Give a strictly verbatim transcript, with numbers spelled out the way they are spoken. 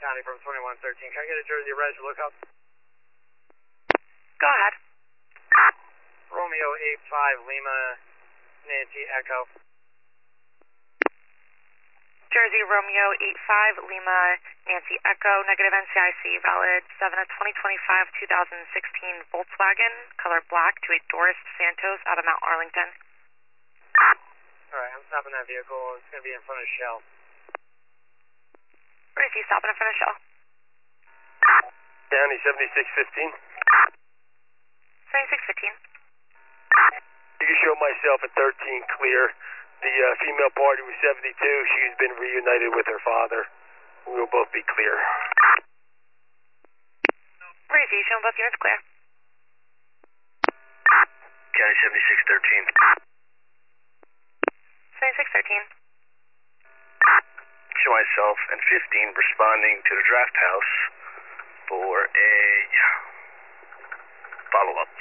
County from twenty-one thirteen. Can I get a Jersey Res lookup? Go ahead. Romeo eight five Lima Nancy Echo. Jersey Romeo eight five Lima Nancy Echo, negative N C I C, valid seven of twenty twenty-five two thousand sixteen Volkswagen, color black, to a Doris Santos out of Mount Arlington. Alright, I'm stopping that vehicle. It's going to be in front of Shell. Where is he stopping in front of Shell? County seventy-six fifteen. seventy-six fifteen. You can show myself at thirteen clear. The uh, female party was seventy-two. She's been reunited with her father. We will both be clear. Where is he? Showing both units clear. County seventy-six thirteen. seventy-six thirteen. Show myself and fifteen responding to the draft house for a follow-up.